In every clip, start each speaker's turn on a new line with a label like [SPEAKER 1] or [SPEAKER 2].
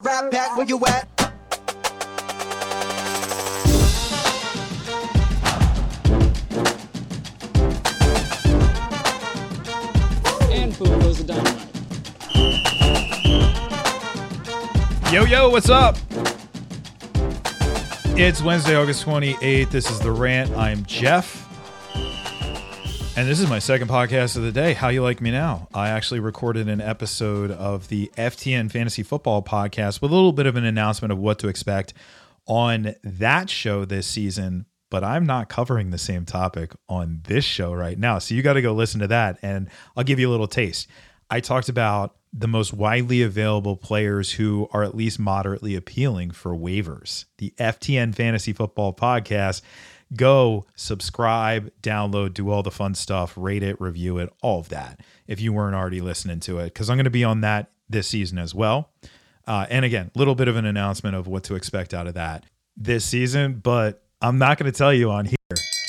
[SPEAKER 1] Rat Pack, where you at?
[SPEAKER 2] And boom goes the dynamite.
[SPEAKER 3] Yo, what's up? It's Wednesday, August 28th. This is The Rant. I'm Jeff. And this is my second podcast of the day. How you like me now? I actually recorded an episode of the FTN Fantasy Football Podcast with a little bit of an announcement of what to expect on that show this season. But I'm not covering the same topic on this show right now. So you got to go listen to that, and I'll give you a little taste. I talked about the most widely available players who are at least moderately appealing for waivers. The FTN Fantasy Football Podcast. Go subscribe, download, do all the fun stuff, rate it, review it, all of that if you weren't already listening to it, because I'm going to be on that this season as well. And again, a little bit of an announcement of what to expect out of that this season, but I'm not going to tell you on here.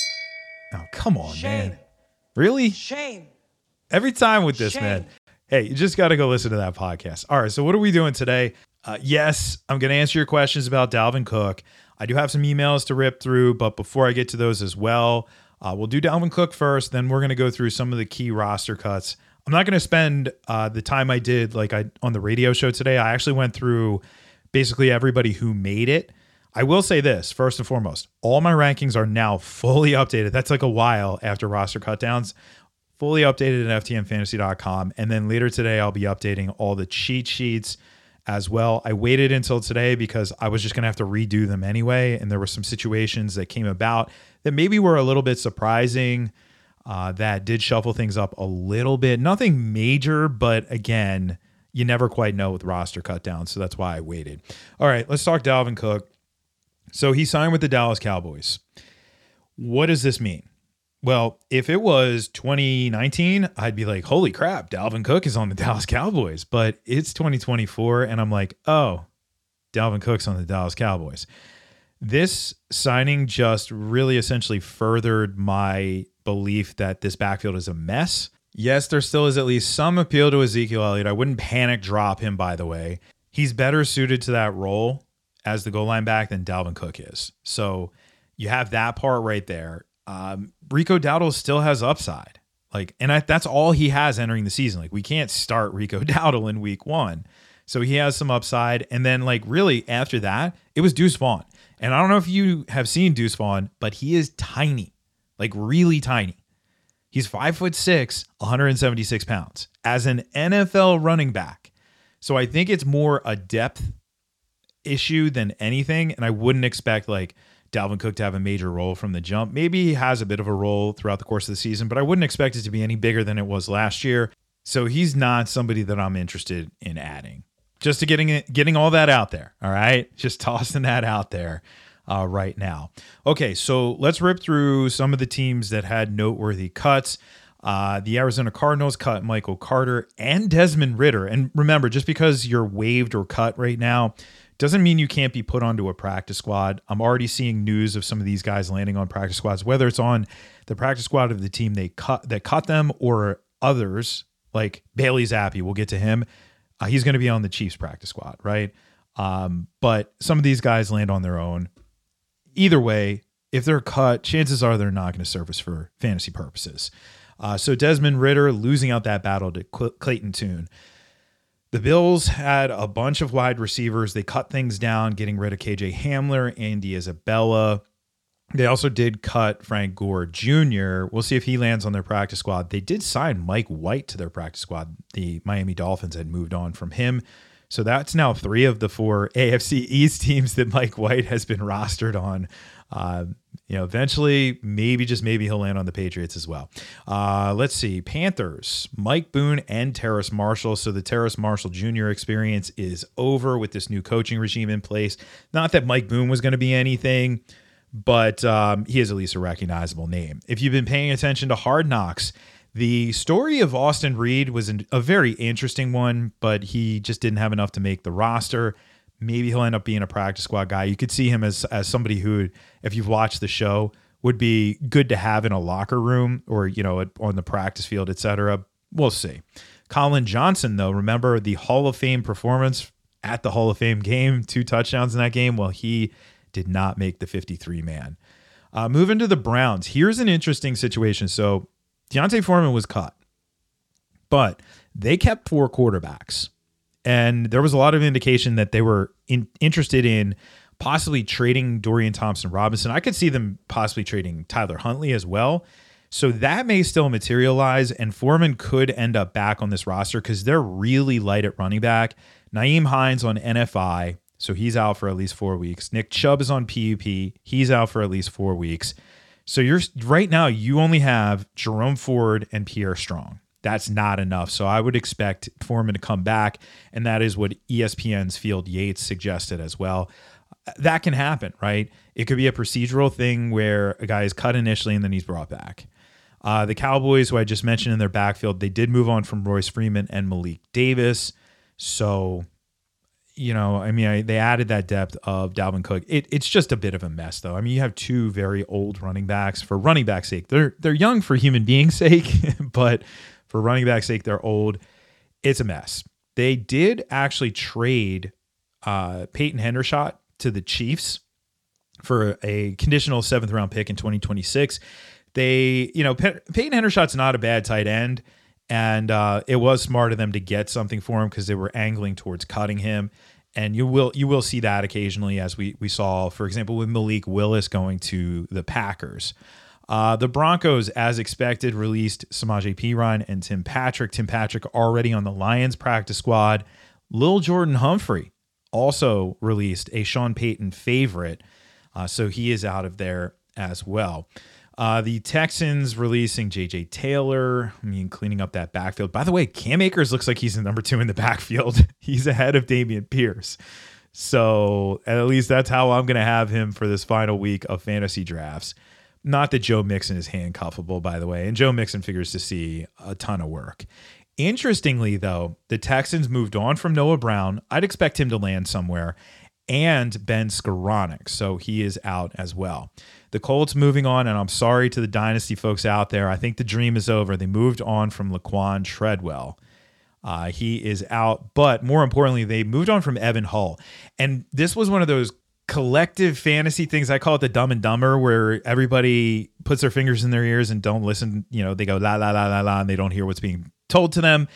[SPEAKER 3] Oh, come on,
[SPEAKER 1] Shame.
[SPEAKER 3] man. Really?
[SPEAKER 1] Shame.
[SPEAKER 3] Every time with this,
[SPEAKER 1] Shame.
[SPEAKER 3] man. Hey, you just got to go listen to that podcast. All right, so what are we doing today? Yes, I'm going to answer your questions about Dalvin Cook. I do have some emails to rip through, but before I get to those as well, we'll do Dalvin Cook first. Then we're going to go through some of the key roster cuts. I'm not going to spend the time I did on the radio show today. I actually went through basically everybody who made it. I will say this, first and foremost, all my rankings are now fully updated. That's like a while after roster cutdowns. Fully updated at ftnfantasy.com. And then later today, I'll be updating all the cheat sheets as well. I waited until today because I was just going to have to redo them anyway. And there were some situations that came about that maybe were a little bit surprising, that did shuffle things up a little bit. Nothing major, but again, you never quite know with roster cutdowns. So that's why I waited. All right, let's talk Dalvin Cook. So he signed with the Dallas Cowboys. What does this mean? Well, if it was 2019, I'd be like, holy crap, Dalvin Cook is on the Dallas Cowboys. But it's 2024, and I'm like, oh, Dalvin Cook's on the Dallas Cowboys. This signing just really essentially furthered my belief that this backfield is a mess. Yes, there still is at least some appeal to Ezekiel Elliott. I wouldn't panic drop him, by the way. He's better suited to that role as the goal line back than Dalvin Cook is. So you have that part right there. Rico Dowdle still has upside. That's all he has entering the season. We can't start Rico Dowdle in week one. So he has some upside. And then really after that, it was Deuce Vaughn. And I don't know if you have seen Deuce Vaughn, but he is tiny, really tiny. He's 5'6", 176 pounds as an NFL running back. So I think it's more a depth issue than anything. And I wouldn't expect Dalvin Cook to have a major role from the jump. Maybe he has a bit of a role throughout the course of the season, but I wouldn't expect it to be any bigger than it was last year. So he's not somebody that I'm interested in adding. Just to getting all that out there, all right? Just tossing that out there right now. Okay, so let's rip through some of the teams that had noteworthy cuts. The Arizona Cardinals cut Michael Carter and Desmond Ridder. And remember, just because you're waived or cut right now doesn't mean you can't be put onto a practice squad. I'm already seeing news of some of these guys landing on practice squads, whether it's on the practice squad of the team that cut them or others, like Bailey Zappi. We'll get to him. He's going to be on the Chiefs practice squad, right? But some of these guys land on their own. Either way, if they're cut, chances are they're not going to surface for fantasy purposes. So Desmond Ridder losing out that battle to Clayton Tune. The Bills had a bunch of wide receivers. They cut things down, getting rid of KJ Hamler, Andy Isabella. They also did cut Frank Gore Jr. We'll see if he lands on their practice squad. They did sign Mike White to their practice squad. The Miami Dolphins had moved on from him. So that's now 3 of the 4 AFC East teams that Mike White has been rostered on. Eventually, maybe he'll land on the Patriots as well. Let's see. Panthers, Mike Boone and Terrace Marshall. So the Terrace Marshall Jr. experience is over with this new coaching regime in place. Not that Mike Boone was going to be anything, but he is at least a recognizable name. If you've been paying attention to Hard Knocks, the story of Austin Reed was a very interesting one, but he just didn't have enough to make the roster. Maybe he'll end up being a practice squad guy. You could see him as somebody who, if you've watched the show, would be good to have in a locker room or, on the practice field, etc. We'll see. Colin Johnson, though, remember the Hall of Fame performance at the Hall of Fame game, 2 touchdowns in that game. Well, he did not make the 53-man. Moving to the Browns, here's an interesting situation. So D'Onta Foreman was cut, but they kept 4 quarterbacks. And there was a lot of indication that they were interested in possibly trading Dorian Thompson-Robinson. I could see them possibly trading Tyler Huntley as well. So that may still materialize, and Foreman could end up back on this roster because they're really light at running back. Nyheim Hines on NFI, so he's out for at least 4 weeks. Nick Chubb is on PUP. He's out for at least 4 weeks. So right now you only have Jerome Ford and Pierre Strong. That's not enough. So I would expect Foreman to come back, and that is what ESPN's Field Yates suggested as well. That can happen, right? It could be a procedural thing where a guy is cut initially and then he's brought back. The Cowboys, who I just mentioned in their backfield, they did move on from Royce Freeman and Malik Davis. So, they added that depth of Dalvin Cook. It's just a bit of a mess, though. I mean, you have 2 very old running backs. For running back's sake, they're young for human beings' sake, but for running back's sake, they're old. It's a mess. They did actually trade Peyton Hendershot to the Chiefs for a conditional 7th round pick in 2026. Peyton Hendershot's not a bad tight end, and it was smart of them to get something for him because they were angling towards cutting him. And you will see that occasionally, as we saw, for example, with Malik Willis going to the Packers. The Broncos, as expected, released Samaje Perine and Tim Patrick. Tim Patrick already on the Lions practice squad. Lil Jordan Humphrey also released, a Sean Payton favorite. So he is out of there as well. The Texans releasing J.J. Taylor, cleaning up that backfield. By the way, Cam Akers looks like he's the number 2 in the backfield. He's ahead of Dameon Pierce. So at least that's how I'm going to have him for this final week of fantasy drafts. Not that Joe Mixon is handcuffable, by the way, and Joe Mixon figures to see a ton of work. Interestingly, though, the Texans moved on from Noah Brown. I'd expect him to land somewhere, and Ben Skoranek, so he is out as well. The Colts moving on, and I'm sorry to the Dynasty folks out there. I think the dream is over. They moved on from Laquan Treadwell. He is out, but more importantly, they moved on from Evan Hull. And this was one of those collective fantasy things. I call it the Dumb and Dumber, where everybody puts their fingers in their ears and don't listen. They go la la la la la, and they don't hear what's being told to them.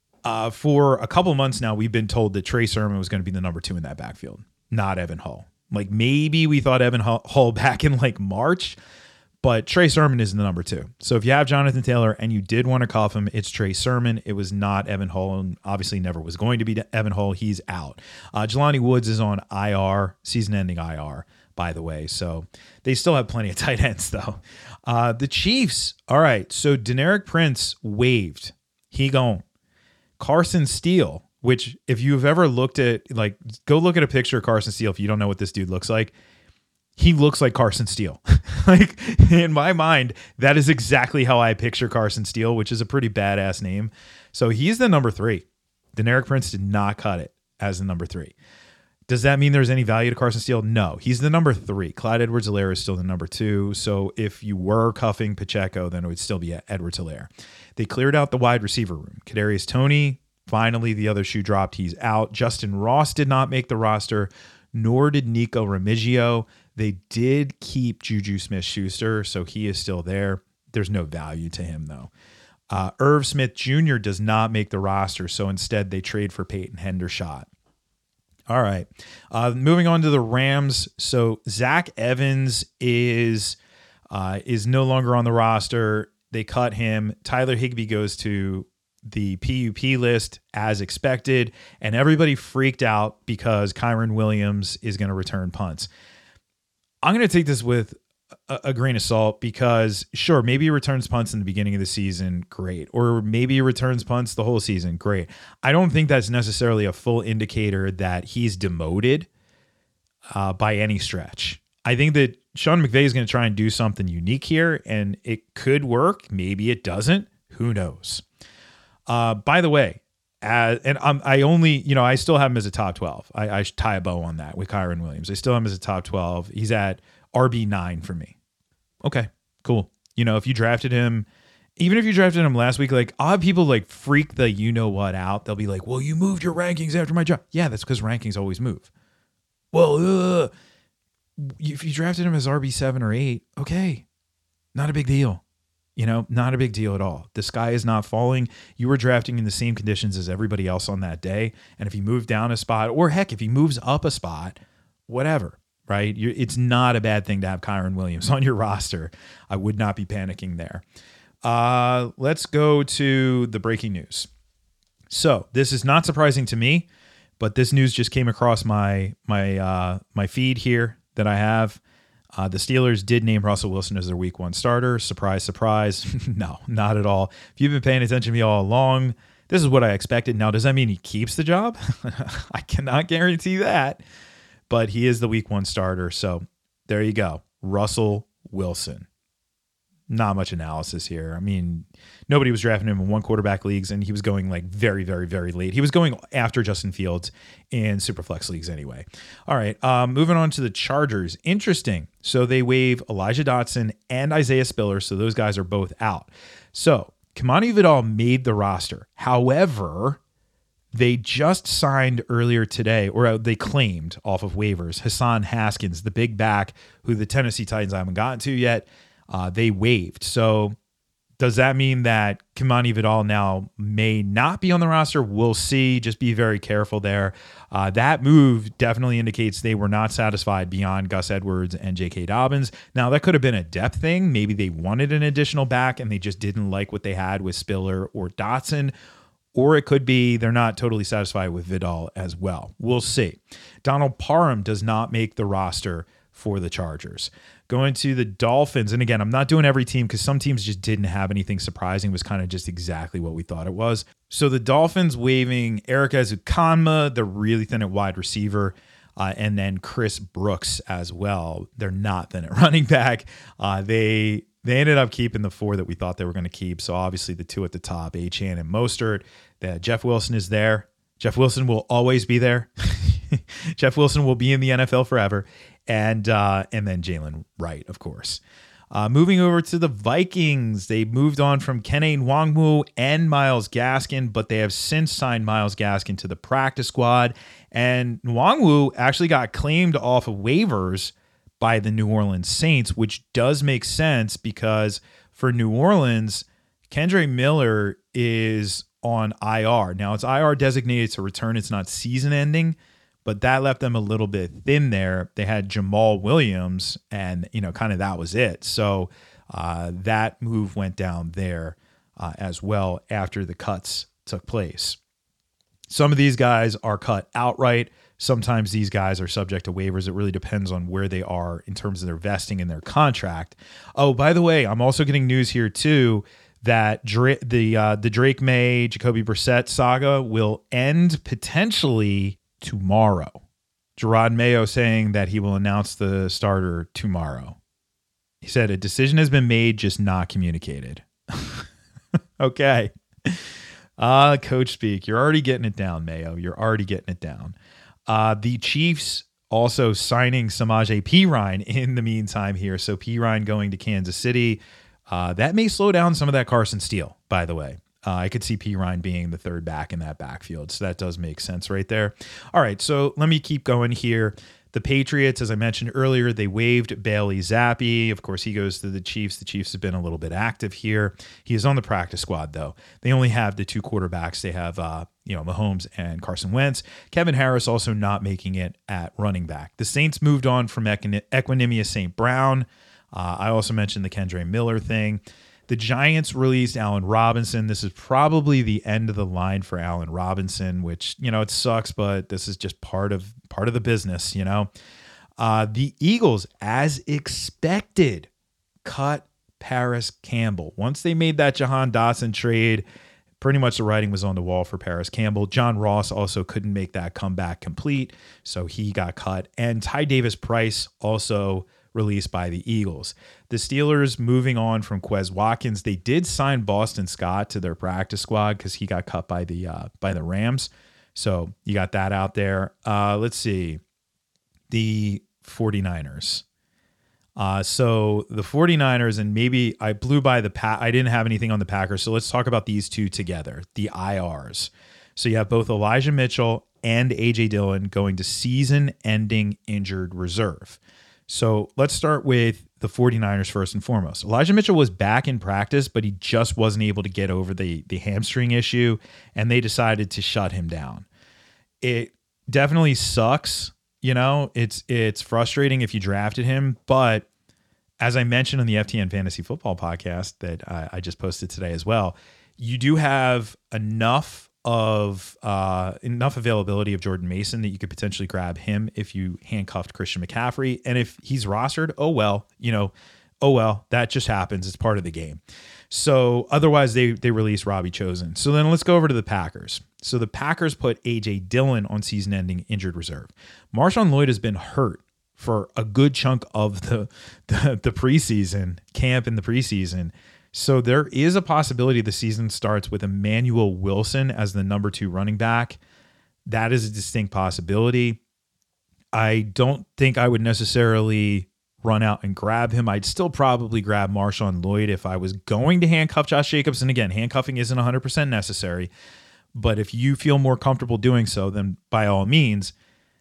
[SPEAKER 3] For a couple months now, we've been told that Trey Sermon was going to be the number 2 in that backfield, not Evan Hull. Like, maybe we thought Evan Hull back in like March, but Trey Sermon is the number 2. So if you have Jonathan Taylor and you did want to cuff him, it's Trey Sermon. It was not Evan Hull, and obviously never was going to be Evan Hull. He's out. Jelani Woods is on IR, season-ending IR, by the way. So they still have plenty of tight ends, though. The Chiefs, all right, so Deneric Prince waived. He gone. Carson Steele, which if you've ever looked at, go look at a picture of Carson Steele if you don't know what this dude looks like. He looks like Carson Steele. In my mind, that is exactly how I picture Carson Steele, which is a pretty badass name. So he's the number 3. Deneric Prince did not cut it as the number 3. Does that mean there's any value to Carson Steele? No, he's the number 3. Clyde Edwards-Helaire is still the number 2. So if you were cuffing Pacheco, then it would still be Edwards-Helaire. They cleared out the wide receiver room. Kadarius Toney, finally the other shoe dropped. He's out. Justin Ross did not make the roster, nor did Nico Remigio. They did keep Juju Smith-Schuster, so he is still there. There's no value to him, though. Irv Smith Jr. does not make the roster, so instead they trade for Peyton Hendershot. All right. Moving on to the Rams. So Zach Evans is no longer on the roster. They cut him. Tyler Higbee goes to the PUP list as expected, and everybody freaked out because Kyron Williams is going to return punts. I'm going to take this with a grain of salt because, sure, maybe he returns punts in the beginning of the season, great. Or maybe he returns punts the whole season, great. I don't think that's necessarily a full indicator that he's demoted by any stretch. I think that Sean McVay is going to try and do something unique here, and it could work. Maybe it doesn't. Who knows? By the way, I still have him as a top 12. I should tie a bow on that with Kyron Williams. I still have him as a top 12. He's at RB9 for me. Okay, cool. If you drafted him even if you drafted him last week, like I'll have people like freak the you know what out. They'll be like, well, you moved your rankings after my draft. Yeah, that's because rankings always move. Well, if you drafted him as RB7 or 8, okay, not a big deal. Not a big deal at all. The sky is not falling. You were drafting in the same conditions as everybody else on that day. And if he moved down a spot, or heck, if he moves up a spot, whatever, right? It's not a bad thing to have Kyren Williams on your roster. I would not be panicking there. Let's go to the breaking news. So this is not surprising to me, but this news just came across my feed here that I have. The Steelers did name Russell Wilson as their week 1 starter. Surprise, surprise. No, not at all. If you've been paying attention to me all along, this is what I expected. Now, does that mean he keeps the job? I cannot guarantee that, but he is the week 1 starter. So there you go. Russell Wilson. Not much analysis here. I mean, nobody was drafting him in 1 quarterback leagues, and he was going like very, very, very late. He was going after Justin Fields in Superflex leagues anyway. All right, moving on to the Chargers. Interesting. So they waive Elijah Dotson and Isaiah Spiller, so those guys are both out. So Kimani Vidal made the roster. However, they just signed earlier today, or they claimed off of waivers, Hassan Haskins, the big back who the Tennessee Titans haven't gotten to yet. They waived. So does that mean that Kimani Vidal now may not be on the roster? We'll see. Just be very careful there. That move definitely indicates they were not satisfied beyond Gus Edwards and J.K. Dobbins. Now, that could have been a depth thing. Maybe they wanted an additional back and they just didn't like what they had with Spiller or Dotson. Or it could be they're not totally satisfied with Vidal as well. We'll see. Donald Parham does not make the roster for the Chargers. Going to the Dolphins, and again, I'm not doing every team because some teams just didn't have anything surprising. It was kind of just exactly what we thought it was. So the Dolphins waiving Eric Ezukanma, they're really thin at wide receiver, and then Chris Brooks as well. They're not thin at running back. They ended up keeping the 4 that we thought they were going to keep. So obviously the 2 at the top, Achane and Mostert. Jeff Wilson is there. Jeff Wilson will always be there. Jeff Wilson will be in the NFL forever. And then Jalen Wright, of course. Moving over to the Vikings, they moved on from Kene Nwangwu and Myles Gaskin, but they have since signed Myles Gaskin to the practice squad. And Nwangwu actually got claimed off of waivers by the New Orleans Saints, which does make sense because for New Orleans, Kendre Miller is on IR. Now, it's IR designated to return. It's not season ending. But that left them a little bit thin there. They had Jamal Williams, and kind of that was it. So that move went down there as well after the cuts took place. Some of these guys are cut outright. Sometimes these guys are subject to waivers. It really depends on where they are in terms of their vesting in their contract. Oh, by the way, I'm also getting news here too that the Drake May, Jacoby Brissett saga will end potentially tomorrow. Gerard Mayo saying that he will announce the starter tomorrow. He said a decision has been made, just not communicated. Okay. Coach speak. You're already getting it down, Mayo. You're already getting it down. The Chiefs also signing Samaje Perine in the meantime here. So Perine going to Kansas City. That may slow down some of that Carson Steele, by the way. I could see Perine being the 3rd back in that backfield. So that does make sense right there. All right, so let me keep going here. The Patriots, as I mentioned earlier, they waived Bailey Zappi. Of course, he goes to the Chiefs. The Chiefs have been a little bit active here. He is on the practice squad, though. They only have the 2 quarterbacks. They have Mahomes and Carson Wentz. Kevin Harris also not making it at running back. The Saints moved on from Equinemius St. Brown. I also mentioned the Kendre Miller thing. The Giants released Allen Robinson. This is probably the end of the line for Allen Robinson, which, it sucks, but this is just part of the business, The Eagles, as expected, cut Paris Campbell. Once they made that Jahan Dotson trade, pretty much the writing was on the wall for Paris Campbell. John Ross also couldn't make that comeback complete, so he got cut. And Ty Davis Price also released by the Eagles. The Steelers moving on from Quez Watkins. They did sign Boston Scott to their practice squad because he got cut by the Rams. So you got that out there. Let's see. The 49ers. So the 49ers, and maybe I blew by I didn't have anything on the Packers. So let's talk about these two together, the IRs. So you have both Elijah Mitchell and A.J. Dillon going to season-ending injured reserve. So let's start with the 49ers first and foremost. Elijah Mitchell was back in practice, but he just wasn't able to get over the hamstring issue, and they decided to shut him down. It definitely sucks. It's frustrating if you drafted him, but as I mentioned on the FTN Fantasy Football podcast that I just posted today as well, you do have enough availability of Jordan Mason that you could potentially grab him if you handcuffed Christian McCaffrey. And if he's rostered, oh well, that just happens. It's part of the game. So otherwise they release Robbie Chosen. So then let's go over to the Packers. So the Packers put A.J. Dillon on season-ending injured reserve. Marshawn Lloyd has been hurt for a good chunk of the preseason camp in the preseason. So there is a possibility the season starts with Emmanuel Wilson as the number 2 running back. That is a distinct possibility. I don't think I would necessarily run out and grab him. I'd still probably grab Marshawn Lloyd if I was going to handcuff Josh Jacobs. And again, handcuffing isn't 100% necessary. But if you feel more comfortable doing so, then by all means,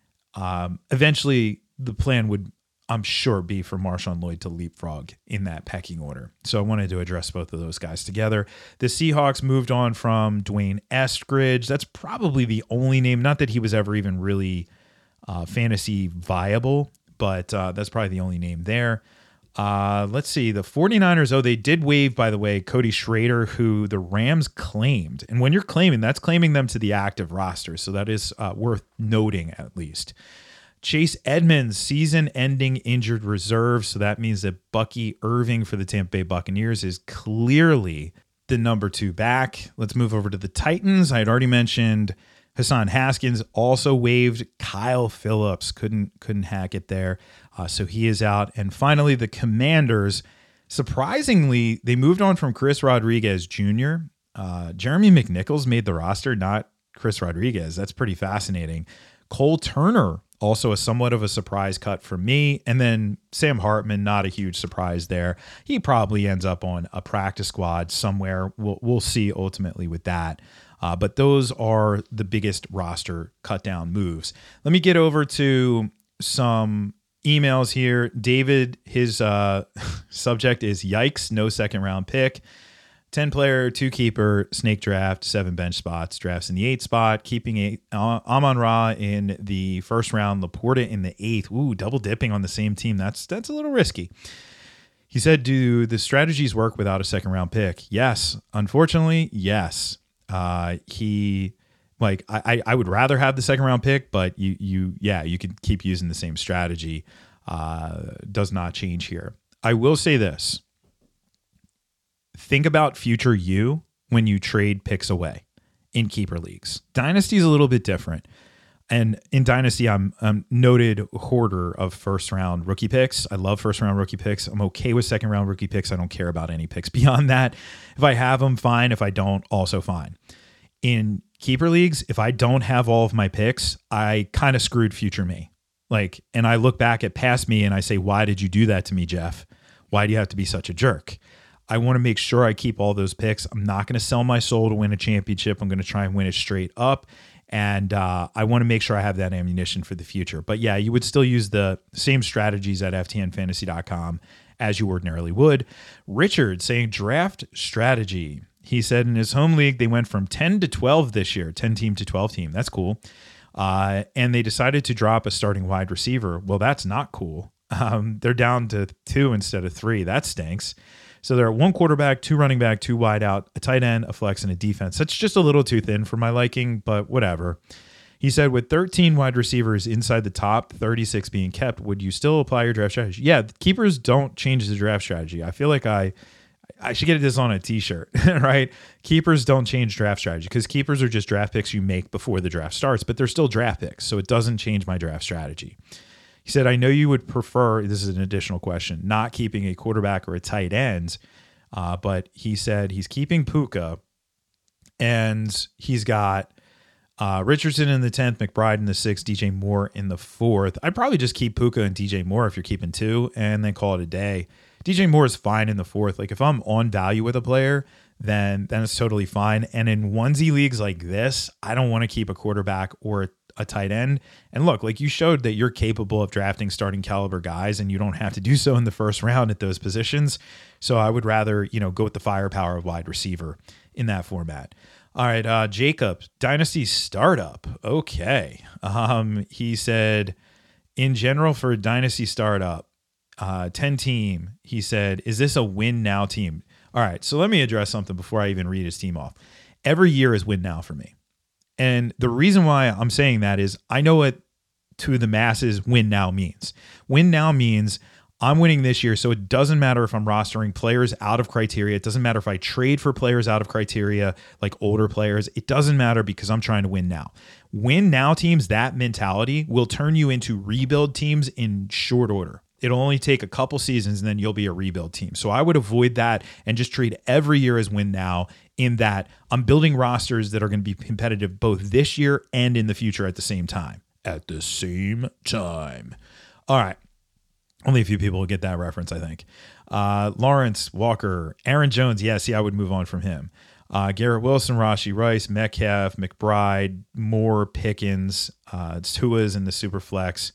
[SPEAKER 3] eventually the plan would, I'm sure, be for Marshawn Lloyd to leapfrog in that pecking order. So I wanted to address both of those guys together. The Seahawks moved on from Dwayne Eskridge. That's probably the only name, not that he was ever even really fantasy viable, but that's probably the only name there. Let's see. The 49ers, they did waive, by the way, Cody Schrader, who the Rams claimed. And when you're claiming, that's claiming them to the active roster. So that is worth noting at least. Chase Edmonds, season-ending injured reserve. So that means that Bucky Irving for the Tampa Bay Buccaneers is clearly the number 2 back. Let's move over to the Titans. I had already mentioned Hassan Haskins, also waived. Kyle Phillips couldn't hack it there. So he is out. And finally, the Commanders, surprisingly, they moved on from Chris Rodriguez Jr. Jeremy McNichols made the roster, not Chris Rodriguez. That's pretty fascinating. Cole Turner, also a somewhat of a surprise cut for me. And then Sam Hartman, not a huge surprise there. He probably ends up on a practice squad somewhere. We'll see ultimately with that. But those are the biggest roster cut down moves. Let me get over to some emails here. David, his subject is yikes, no second round pick. 10 player, 2 keeper, snake draft, 7 bench spots, drafts in the 8th spot, keeping Amon-Ra in the 1st round, Laporta in the 8th. Ooh, double dipping on the same team. That's a little risky. He said, do the strategies work without a second round pick? Yes. Unfortunately, yes. I would rather have the second round pick, but you could keep using the same strategy. Does not change here. I will say this. Think about future you when you trade picks away in keeper leagues. Dynasty is a little bit different. And in Dynasty, I'm noted hoarder of first round rookie picks. I love first round rookie picks. I'm okay with second round rookie picks. I don't care about any picks beyond that. If I have them, fine. If I don't, also fine. In keeper leagues, if I don't have all of my picks, I kind of screwed future me. And I look back at past me and I say, why did you do that to me, Jeff? Why do you have to be such a jerk? I want to make sure I keep all those picks. I'm not going to sell my soul to win a championship. I'm going to try and win it straight up. And I want to make sure I have that ammunition for the future. But yeah, you would still use the same strategies at ftnfantasy.com as you ordinarily would. Richard saying draft strategy. He said in his home league, they went from 10 to 12 this year, 10 team to 12 team. That's cool. And they decided to drop a starting wide receiver. Well, that's not cool. They're down to 2 instead of 3. That stinks. So they're at 1 quarterback, 2 running back, 2 wide out, a tight end, a flex, and a defense. That's just a little too thin for my liking, but whatever. He said, with 13 wide receivers inside the top, 36 being kept, would you still apply your draft strategy? Yeah, keepers don't change the draft strategy. I feel like I should get this on a t-shirt, right? Keepers don't change draft strategy because keepers are just draft picks you make before the draft starts, but they're still draft picks, so it doesn't change my draft strategy. He said, I know you would prefer, this is an additional question, not keeping a quarterback or a tight end, but he said he's keeping Puka, and he's got Richardson in the 10th, McBride in the 6th, DJ Moore in the 4th. I'd probably just keep Puka and DJ Moore if you're keeping 2 and then call it a day. DJ Moore is fine in the 4th. Like if I'm on value with a player, then it's totally fine. And in onesie leagues like this, I don't want to keep a quarterback or a tight end. And look, like you showed that you're capable of drafting starting caliber guys and you don't have to do so in the first round at those positions. So I would rather, go with the firepower of wide receiver in that format. All right, Jacob, Dynasty Startup. Okay. He said, in general for Dynasty Startup, 10 team, he said, is this a win now team? All right, so let me address something before I even read his team off. Every year is win now for me. And the reason why I'm saying that is I know what to the masses win now means. Win now means I'm winning this year, so it doesn't matter if I'm rostering players out of criteria. It doesn't matter if I trade for players out of criteria, like older players. It doesn't matter because I'm trying to win now. Win now teams, that mentality will turn you into rebuild teams in short order. It'll only take a couple seasons and then you'll be a rebuild team. So I would avoid that and just treat every year as win now, in that I'm building rosters that are going to be competitive both this year and in the future at the same time. At the same time. All right. Only a few people will get that reference, I think. Lawrence, Walker, Aaron Jones. Yeah, see, I would move on from him. Garrett Wilson, Rashee Rice, Metcalf, McBride, Moore, Pickens, Tua's in the super flex.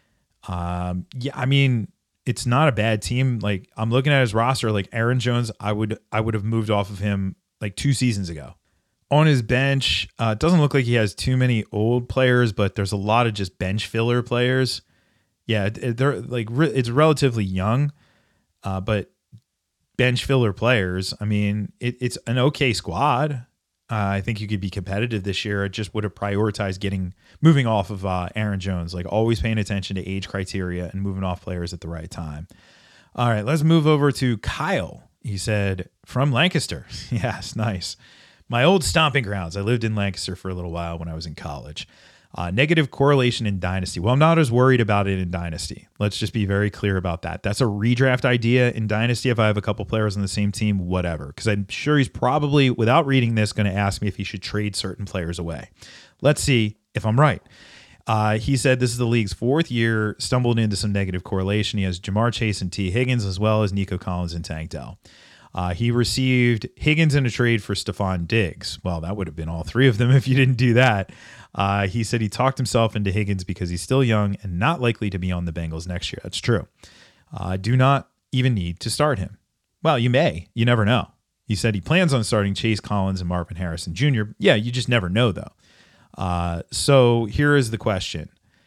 [SPEAKER 3] Yeah, I mean, it's not a bad team. Like I'm looking at his roster, like Aaron Jones, I would have moved off of him like 2 seasons ago. On his bench, it doesn't look like he has too many old players, but there's a lot of just bench filler players. Yeah, they're like it's relatively young, but bench filler players. I mean, it's an okay squad. I think you could be competitive this year. I just would have prioritized moving off of Aaron Jones, like always paying attention to age criteria and moving off players at the right time. All right, let's move over to Kyle. He said, from Lancaster. Yes, nice. My old stomping grounds. I lived in Lancaster for a little while when I was in college. Negative correlation in Dynasty. Well, I'm not as worried about it in Dynasty. Let's just be very clear about that. That's a redraft idea in Dynasty. If I have a couple players on the same team, whatever. Because I'm sure he's probably, without reading this, going to ask me if he should trade certain players away. Let's see if I'm right. He said this is the league's 4th year, stumbled into some negative correlation. He has Jamar Chase and T. Higgins, as well as Nico Collins and Tank Dell. He received Higgins in a trade for Stephon Diggs. Well, that would have been all 3 of them if you didn't do that. He said he talked himself into Higgins because he's still young and not likely to be on the Bengals next year. That's true. Do not even need to start him. Well, you may. You never know. He said he plans on starting Chase Collins and Marvin Harrison Jr. Yeah, you just never know, though. So here is the question.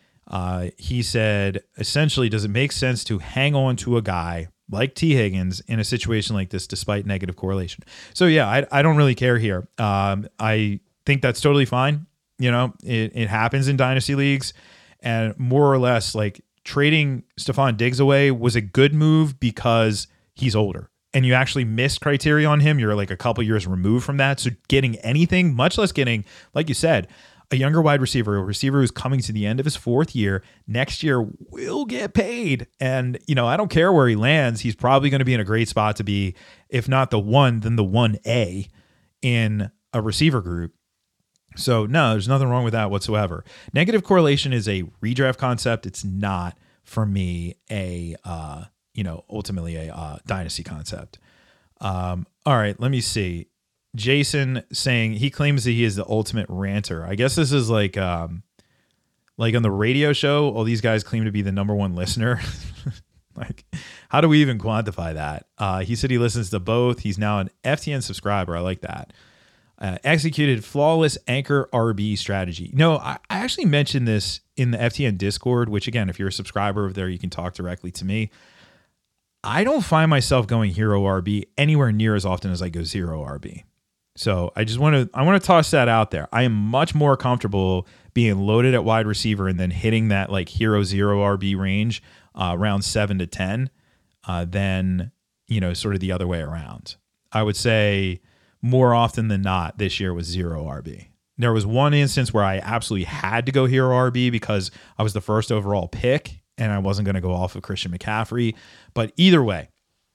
[SPEAKER 3] He said, essentially, does it make sense to hang on to a guy like T. Higgins in a situation like this despite negative correlation? So, yeah, I don't really care here. I think that's totally fine. It happens in dynasty leagues, and more or less like trading Stephon Diggs away was a good move because he's older and you actually missed criteria on him. You're like a couple years removed from that. So getting anything, much less getting, like you said, a younger wide receiver, a receiver who's coming to the end of his 4th year next year will get paid. And, I don't care where he lands. He's probably going to be in a great spot to be, if not the 1, then the 1A in a receiver group. So no, there's nothing wrong with that whatsoever. Negative correlation is a redraft concept. It's not for me ultimately a dynasty concept. All right, let me see. Jason saying he claims that he is the ultimate ranter. I guess this is like on the radio show, all these guys claim to be the number 1 listener. Like, how do we even quantify that? He said he listens to both. He's now an FTN subscriber. I like that. Executed flawless anchor RB strategy. No, I actually mentioned this in the FTN Discord, which again, if you're a subscriber over there, you can talk directly to me. I don't find myself going hero RB anywhere near as often as I go zero RB. So I want to toss that out there. I am much more comfortable being loaded at wide receiver and then hitting that like hero 0 RB range around 7 to 10 than, sort of the other way around. I would say more often than not this year was 0 RB. There was one instance where I absolutely had to go hero RB because I was the first overall pick and I wasn't going to go off of Christian McCaffrey. But either way,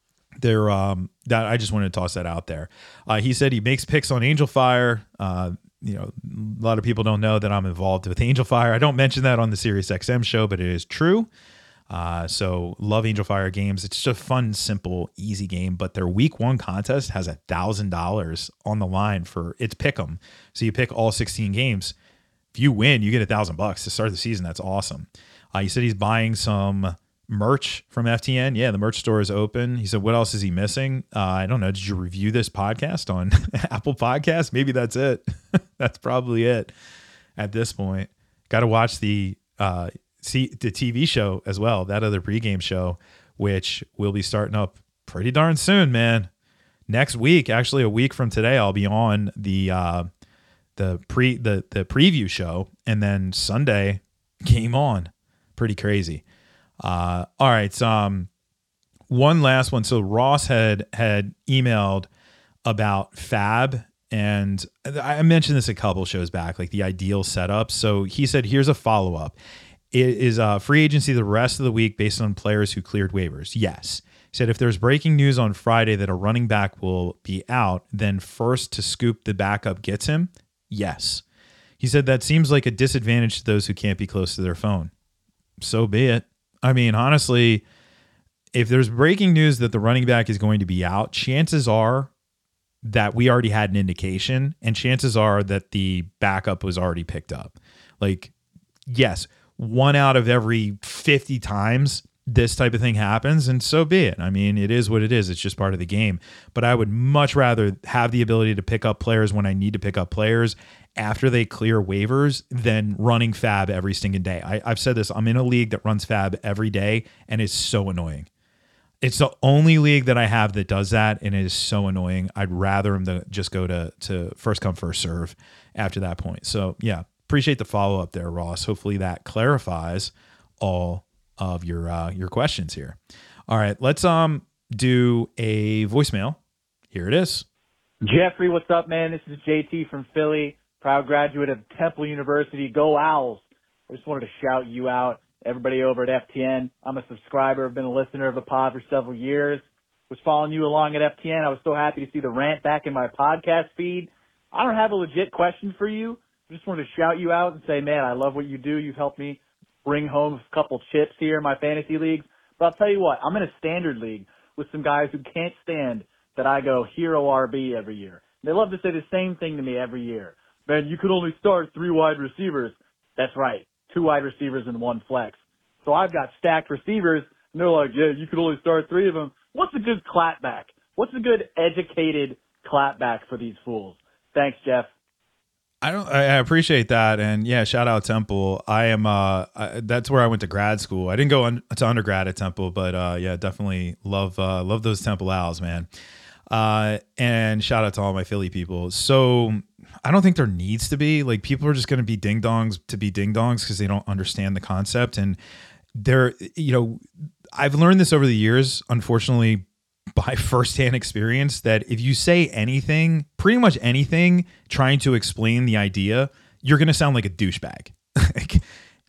[SPEAKER 3] that I just wanted to toss that out there. He said he makes picks on Angel Fire. a lot of people don't know that I'm involved with Angel Fire. I don't mention that on the SiriusXM show, but it is true. So love Angel Fire games. It's just a fun, simple, easy game. But their week 1 contest has $1,000 on the line for it's pick 'em. So you pick all 16 games. If you win, you get $1,000 to start the season. That's awesome. He said he's buying some merch from FTN. Yeah, the merch store is open. He said, what else is he missing? I don't know. Did you review this podcast on Apple Podcasts? Maybe that's it. That's probably it at this point. Got to watch the TV show as well, that other pregame show, which will be starting up pretty darn soon, man. Next week, actually a week from today, I'll be on the preview show, and then Sunday, game on. Pretty crazy. All right. So, one last one. So Ross had emailed about Fab, and I mentioned this a couple shows back, like the ideal setup. So he said, here's a follow-up. It is free agency the rest of the week based on players who cleared waivers. Yes. He said, if there's breaking news on Friday that a running back will be out, then first to scoop the backup gets him. Yes. He said, that seems like a disadvantage to those who can't be close to their phone. So be it. I mean, honestly, if there's breaking news that the running back is going to be out, chances are that we already had an indication, and chances are that the backup was already picked up. Like, yes, 1 out of every 50 times this type of thing happens, and so be it. I mean, it is what it is. It's just part of the game. But I would much rather have the ability to pick up players when I need to pick up players after they clear waivers than running Fab every single day. I've said this. I'm in a league that runs Fab every day, and it's so annoying. It's the only league that I have that does that, and it is so annoying. I'd rather him to just go to first come, first serve after that point. So, yeah, appreciate the follow-up there, Ross. Hopefully that clarifies all of your questions here. All right, let's do a voicemail. Here it is.
[SPEAKER 1] Jeffrey, what's up, man? This is JT from Philly, proud graduate of Temple University. Go Owls. I just wanted to shout you out, everybody over at FTN. I'm a subscriber. I've been a listener of the pod for several years. Was following you along at FTN. I was so happy to see the rant back in my podcast feed. I don't have a legit question for you. I just wanted to shout you out and say, man, I love what you do. You've helped me bring home a couple chips here in my fantasy leagues. But I'll tell you what, I'm in a standard league with some guys who can't stand that I go hero RB every year. They love to say the same thing to me every year. Man, you could only start 3 wide receivers. That's right, 2 wide receivers and 1 flex. So I've got stacked receivers, and they're like, yeah, you could only start 3 of them. What's a good clapback? What's a good educated clapback for these fools? Thanks, Jeff.
[SPEAKER 3] I appreciate that, and yeah, shout out Temple. I am that's where I went to grad school. I didn't go to undergrad at Temple, but yeah, definitely love those Temple Owls, man. And shout out to all my Philly people. So I don't think there needs to be, like, people are just going to be ding dongs to be ding dongs because they don't understand the concept. And they're, I've learned this over the years, unfortunately, by firsthand experience, that if you say anything, pretty much anything, trying to explain the idea, you're going to sound like a douchebag. Like,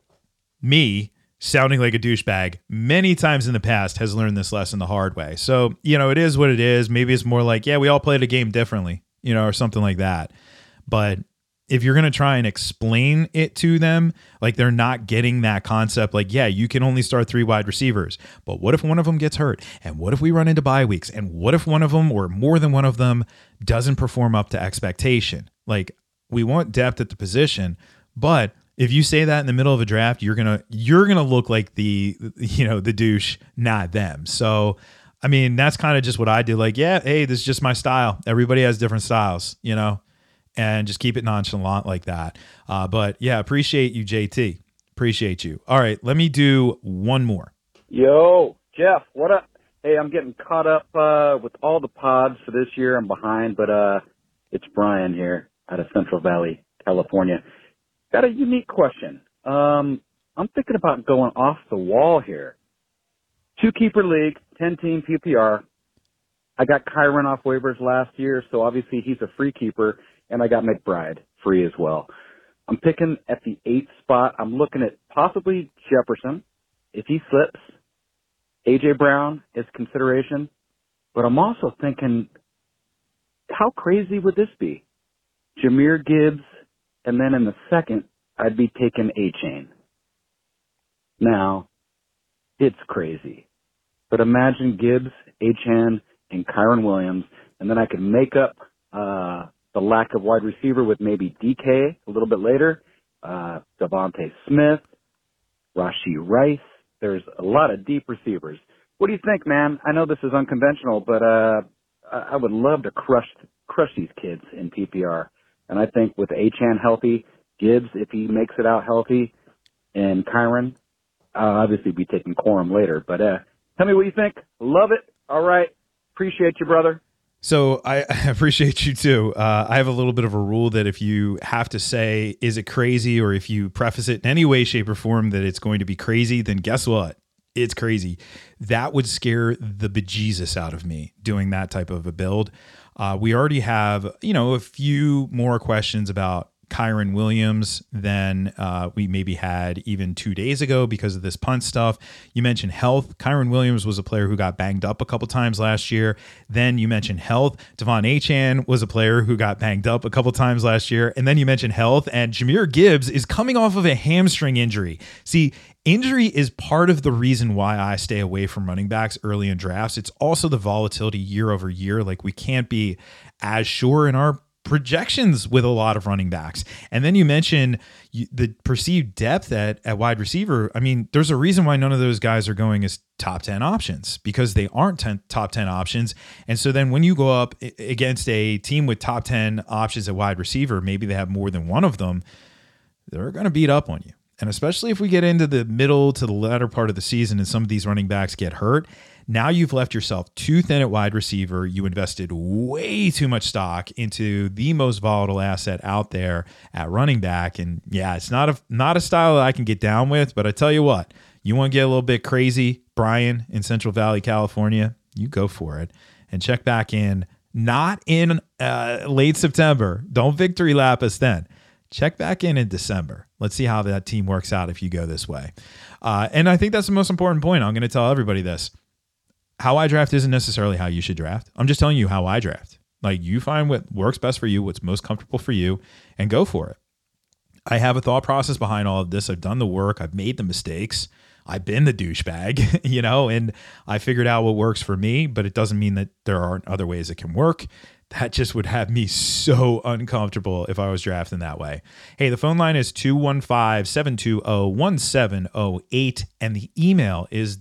[SPEAKER 3] me sounding like a douchebag many times in the past has learned this lesson the hard way. So, it is what it is. Maybe it's more like, yeah, we all played a game differently, or something like that. But if you're going to try and explain it to them, like they're not getting that concept, like, yeah, you can only start 3 wide receivers, but what if one of them gets hurt? And what if we run into bye weeks? And what if one of them or more than one of them doesn't perform up to expectation? Like, we want depth at the position, but if you say that in the middle of a draft, you're going to look like the douche, not them. So, I mean, that's kind of just what I do. Like, yeah, hey, this is just my style. Everybody has different styles, and just keep it nonchalant like that. But yeah, appreciate you, JT. Appreciate you. All right, let me do one more.
[SPEAKER 4] Yo, Jeff, what up? Hey, I'm getting caught up with all the pods for this year. I'm behind, but it's Brian here out of Central Valley, California. Got a unique question. I'm thinking about going off the wall here. 2-keeper league, 10-team PPR. I got Kyron off waivers last year, so obviously he's a free keeper. And I got McBride free as well. I'm picking at the 8th spot. I'm looking at possibly Jefferson. If he slips, A.J. Brown is consideration. But I'm also thinking, how crazy would this be? Jahmyr Gibbs and then in the second, I'd be taking A-Chain. Now, it's crazy. But imagine Gibbs, A-Chan, and Kyron Williams, and then I could make up the lack of wide receiver with maybe DK a little bit later, Devontae Smith, Rashee Rice. There's a lot of deep receivers. What do you think, man? I know this is unconventional, but I would love to crush these kids in PPR. And I think with A-Chan healthy, Gibbs, if he makes it out healthy, and Kyron, I'll obviously be taking Corum later. But tell me what you think. Love it. All right. Appreciate you, brother.
[SPEAKER 3] So I appreciate you too. I have a little bit of a rule that if you have to say, is it crazy? Or if you preface it in any way, shape, or form that it's going to be crazy, then guess what? It's crazy. That would scare the bejesus out of me doing that type of a build. We already have, a few more questions about Kyron Williams than we maybe had even 2 days ago because of this punt stuff. You mentioned health. Kyron Williams was a player who got banged up a couple times last year. Then you mentioned health. Devon Achane was a player who got banged up a couple times last year. And then you mentioned health. And Jahmyr Gibbs is coming off of a hamstring injury. See, injury is part of the reason why I stay away from running backs early in drafts. It's also the volatility year over year. Like, we can't be as sure in our projections with a lot of running backs. And then you mentioned the perceived depth at wide receiver. I mean, there's a reason why none of those guys are going as top 10 options, because they aren't top 10 options. And so then when you go up against a team with top 10 options at wide receiver, maybe they have more than one of them, they're going to beat up on you. And especially if we get into the middle to the latter part of the season and some of these running backs get hurt, now you've left yourself too thin at wide receiver. You invested way too much stock into the most volatile asset out there at running back. And yeah, it's not a style that I can get down with, but I tell you what, you want to get a little bit crazy, Brian in Central Valley, California, you go for it and check back in, not in late September. Don't victory lap us then. Check back in December. Let's see how that team works out if you go this way. And I think that's the most important point. I'm going to tell everybody this. How I draft isn't necessarily how you should draft. I'm just telling you how I draft. Like, you find what works best for you, what's most comfortable for you, and go for it. I have a thought process behind all of this. I've done the work. I've made the mistakes. I've been the douchebag, and I figured out what works for me, but it doesn't mean that there aren't other ways it can work. That just would have me so uncomfortable if I was drafting that way. Hey, the phone line is 215-720-1708, and the email is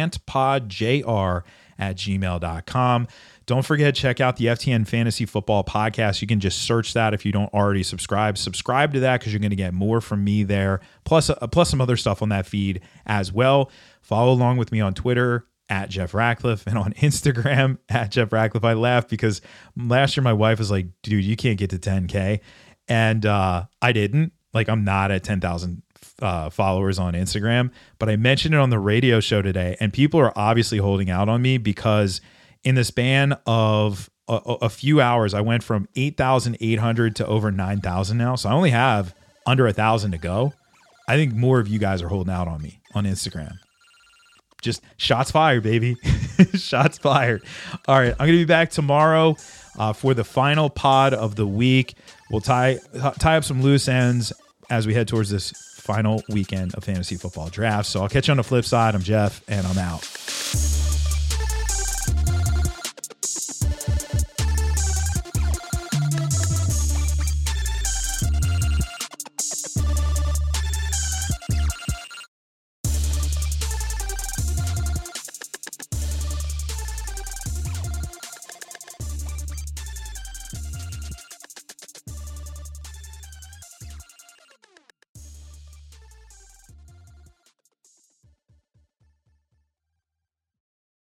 [SPEAKER 3] therantpodjr@gmail.com. Don't forget, check out the FTN Fantasy Football Podcast. You can just search that if you don't already subscribe. Subscribe to that because you're going to get more from me there, plus some other stuff on that feed as well. Follow along with me on Twitter, at Jeff Ratcliffe, and on Instagram at Jeff Ratcliffe. I laugh because last year my wife was like, dude, you can't get to 10K. And I didn't. Like, I'm not at 10,000 followers on Instagram, but I mentioned it on the radio show today, and people are obviously holding out on me because in the span of a few hours, I went from 8,800 to over 9,000 now. So I only have under 1,000 to go. I think more of you guys are holding out on me on Instagram. Just shots fired, baby. Shots fired. All right. I'm going to be back tomorrow for the final pod of the week. We'll tie up some loose ends as we head towards this final weekend of fantasy football drafts. So I'll catch you on the flip side. I'm Jeff, and I'm out.